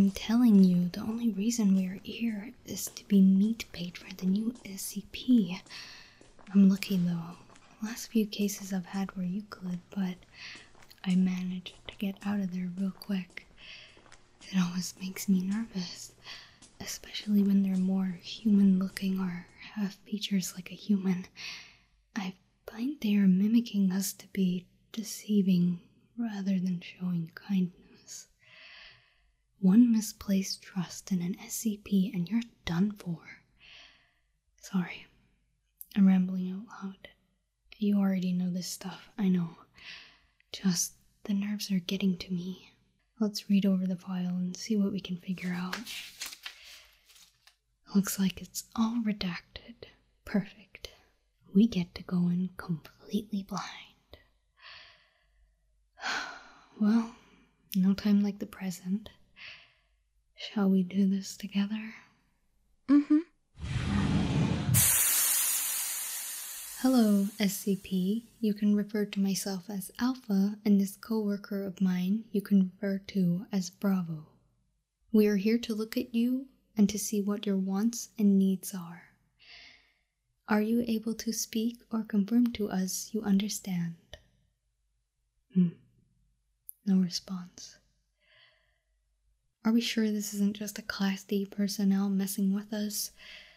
I'm telling you, the only reason we're here is to be meat bait for the new SCP. I'm lucky though. Last few cases I've had were Euclid, but I managed to get out of there real quick. It always makes me nervous, especially when they're more human looking or have features like a human. I find they are mimicking us to be deceiving rather than showing kindness. One misplaced trust in an SCP and you're done for. Sorry, I'm rambling out loud. You already know this stuff, I know. Just the nerves are getting to me. Let's read over the file and see what we can figure out. Looks like it's all redacted. Perfect. We get to go in completely blind. Well, no time like the present. Shall we do this together? Mm-hmm. Hello, SCP. You can refer to myself as Alpha, and this co-worker of mine you can refer to as Bravo. We are here to look at you and to see what your wants and needs are. Are you able to speak or confirm to us you understand? No response. Are we sure this isn't just a Class D personnel messing with us?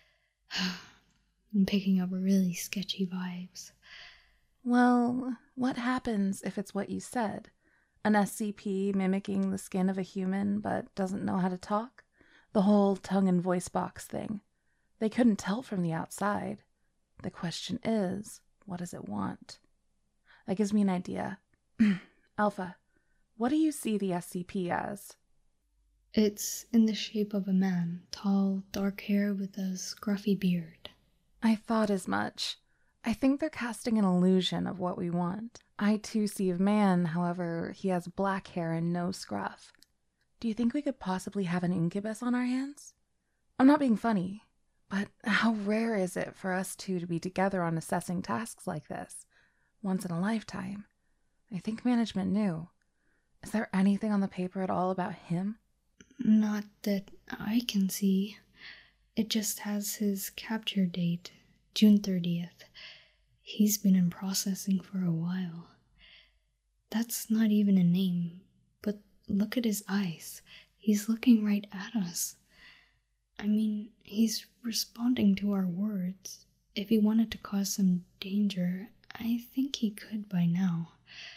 I'm picking up really sketchy vibes. Well, what happens if it's what you said? An SCP mimicking the skin of a human but doesn't know how to talk? The whole tongue and voice box thing. They couldn't tell from the outside. The question is, what does it want? That gives me an idea. Alpha, what do you see the SCP as? It's in the shape of a man, tall, dark hair with a scruffy beard. I thought as much. I think they're casting an illusion of what we want. I too see a man, however, he has black hair and no scruff. Do you think we could possibly have an incubus on our hands? I'm not being funny, but how rare is it for us two to be together on assessing tasks like this? Once in a lifetime. I think management knew. Is there anything on the paper at all about him? Not that I can see. It just has his capture date, June 30th. He's been in processing for a while. That's not even a name, but look at his eyes. He's looking right at us. I mean, he's responding to our words. If he wanted to cause some danger, I think he could by now.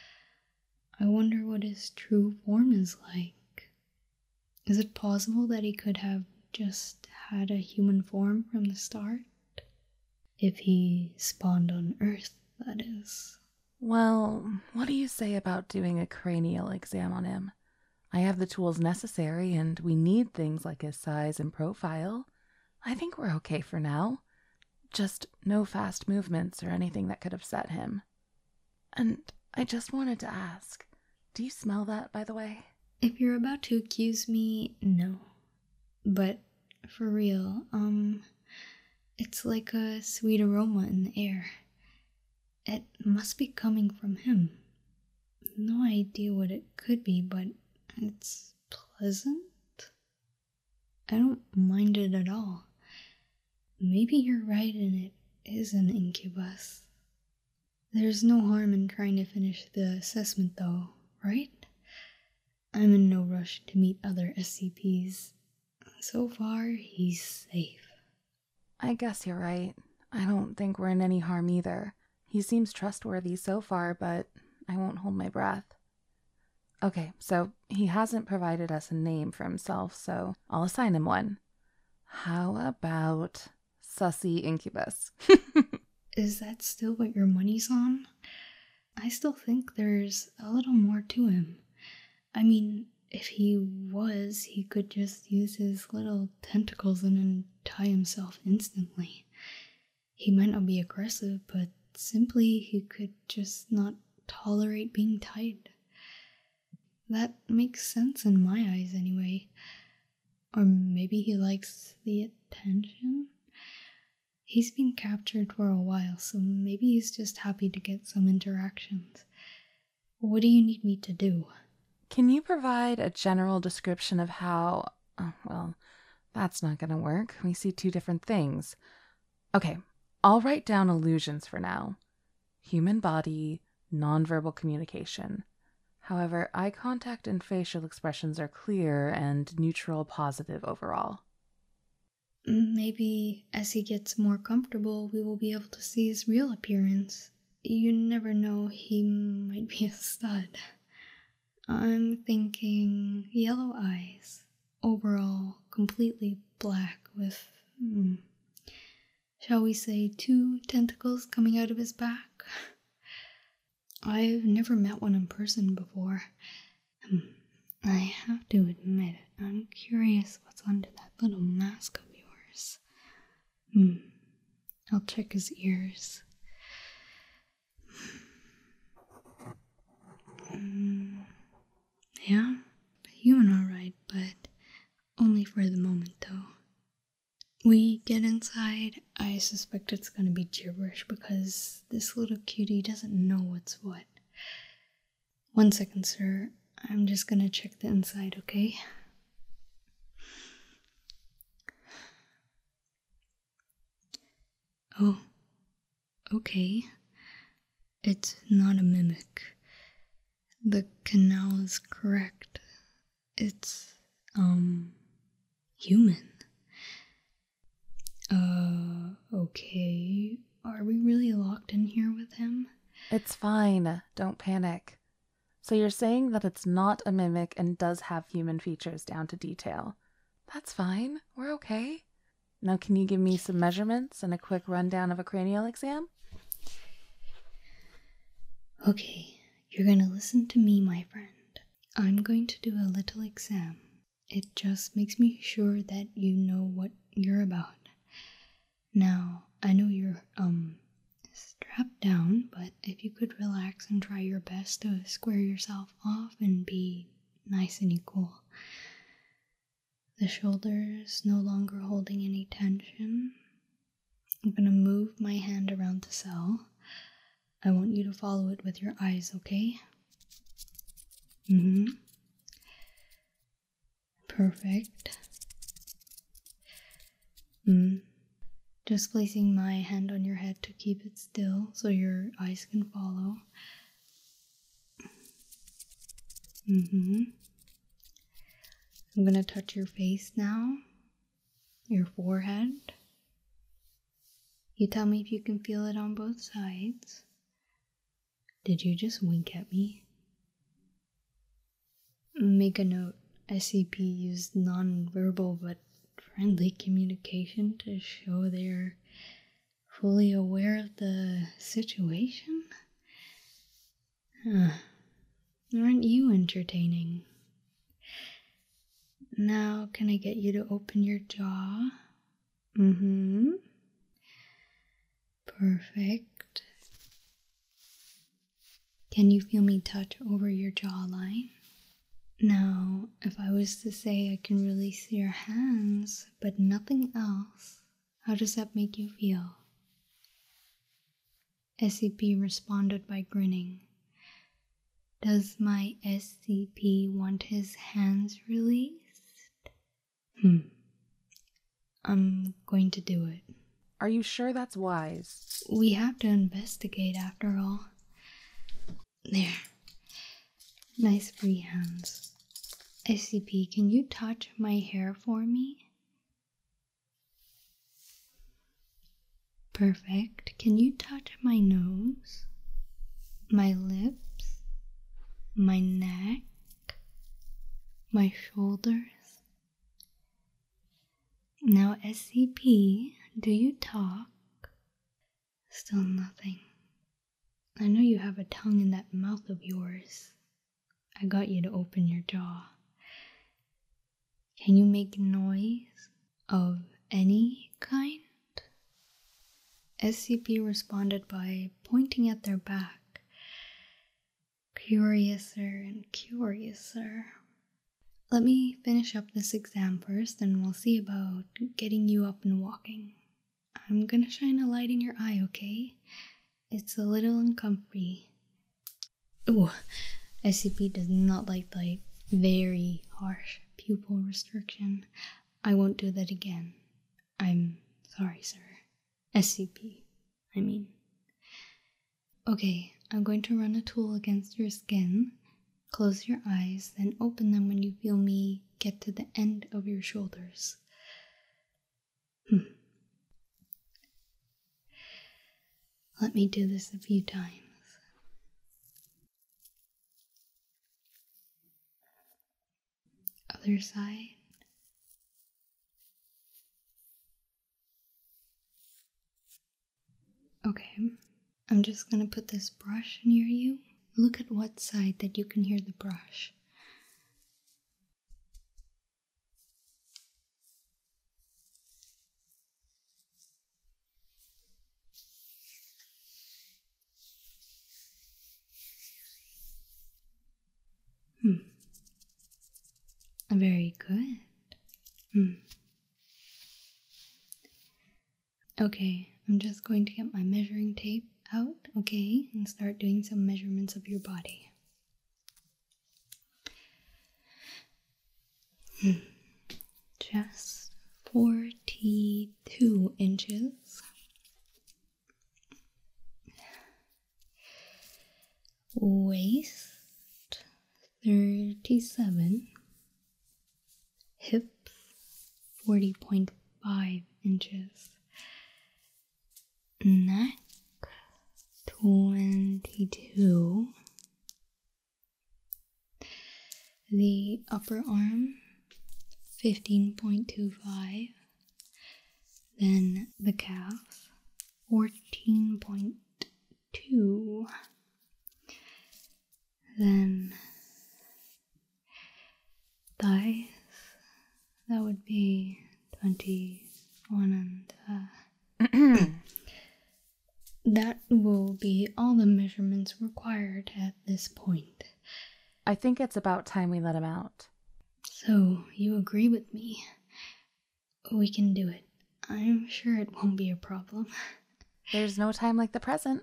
I wonder what his true form is like. Is it possible that he could have just had a human form from the start? If he spawned on Earth, that is. Well, what do you say about doing a cranial exam on him? I have the tools necessary, and we need things like his size and profile. I think we're okay for now. Just no fast movements or anything that could upset him. And I just wanted to ask, do you smell that, by the way? If you're about to accuse me, no. But for real, it's like a sweet aroma in the air. It must be coming from him. No idea what it could be, but it's pleasant. I don't mind it at all. Maybe you're right and it is an incubus. There's no harm in trying to finish the assessment though, right? I'm in no rush to meet other SCPs. So far, he's safe. I guess you're right. I don't think we're in any harm either. He seems trustworthy so far, but I won't hold my breath. Okay, so he hasn't provided us a name for himself, so I'll assign him one. How about Sussy Incubus? Is that still what your money's on? I still think there's a little more to him. I mean, if he was, he could just use his little tentacles and untie himself instantly. He might not be aggressive, but simply he could just not tolerate being tied. That makes sense in my eyes anyway. Or maybe he likes the attention? He's been captured for a while, so maybe he's just happy to get some interactions. What do you need me to do? Can you provide a general description of how Oh, well, that's not gonna work. We see two different things. Okay, I'll write down illusions for now. Human body, nonverbal communication. However, eye contact and facial expressions are clear and neutral positive overall. Maybe as he gets more comfortable, we will be able to see his real appearance. You never know, he might be a stud. I'm thinking yellow eyes. Overall, completely black with, shall we say, 2 tentacles coming out of his back. I've never met one in person before. I have to admit, I'm curious what's under that little mask of yours. I'll check his ears. Yeah, human alright, but only for the moment though. We get inside, I suspect it's gonna be gibberish because this little cutie doesn't know what's what. 1 second, sir. I'm just gonna check the inside, okay? Oh, okay. It's not a mimic. The canal is correct. It's, human. Okay. Are we really locked in here with him? It's fine. Don't panic. So you're saying that it's not a mimic and does have human features down to detail. That's fine. We're okay. Now can you give me some measurements and a quick rundown of a cranial exam? Okay, you're gonna listen to me, my friend. I'm going to do a little exam. It just makes me sure that you know what you're about. Now, I know you're, strapped down, but if you could relax and try your best to square yourself off and be nice and equal. The shoulders no longer holding any tension. I'm gonna move my hand around the cell. I want you to follow it with your eyes, okay? Perfect. Just placing my hand on your head to keep it still so your eyes can follow. I'm gonna touch your face now, your forehead. You tell me if you can feel it on both sides. Did you just wink at me? Make a note, SCP used non-verbal but friendly communication to show they're fully aware of the situation? Aren't you entertaining? Now, can I get you to open your jaw? Perfect. Can you feel me touch over your jawline? Now, if I was to say I can release your hands, but nothing else, how does that make you feel? SCP responded by grinning. Does my SCP want his hands released? I'm going to do it. Are you sure that's wise? We have to investigate after all. There. Nice free hands. SCP, can you touch my hair for me? Perfect. Can you touch my nose? My lips? My neck? My shoulders? Now, SCP, do you talk? Still nothing. I know you have a tongue in that mouth of yours. I got you to open your jaw. Can you make noise of any kind? SCP responded by pointing at their back. Curiouser and curiouser. Let me finish up this exam first, and we'll see about getting you up and walking. I'm gonna shine a light in your eye, okay? It's a little uncomfy. Ooh, SCP does not like light. Very harsh pupil restriction. I won't do that again. I'm sorry, sir. SCP, I mean. Okay, I'm going to run a tool against your skin. Close your eyes, then open them when you feel me get to the end of your shoulders. Let me do this a few times. Other side. Okay, I'm just gonna put this brush near you. Look at what side that you can hear the brush. Very good. Okay, I'm just going to get my measuring tape out, okay, and start doing some measurements of your body. Chest, 42 inches. Waist, 37. Hips, 40.5 inches. Neck, 22. The upper arm, 15.25. Then the calf, 14.2. Then thighs, that would be 21 and that will be all the measurements required at this point. I think it's about time we let him out. So, you agree with me? We can do it. I'm sure it won't be a problem. There's no time like the present.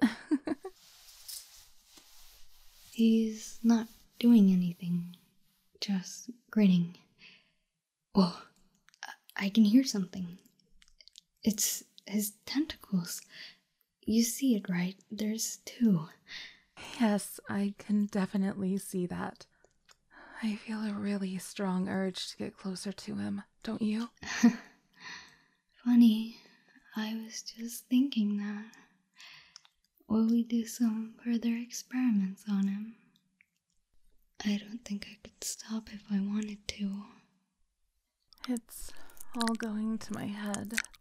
He's not doing anything, just grinning. Whoa, I can hear something. It's his tentacles. You see it, right? There's two. Yes, I can definitely see that. I feel a really strong urge to get closer to him, don't you? Funny, I was just thinking that. Will we do some further experiments on him? I don't think I could stop if I wanted to. It's all going to my head.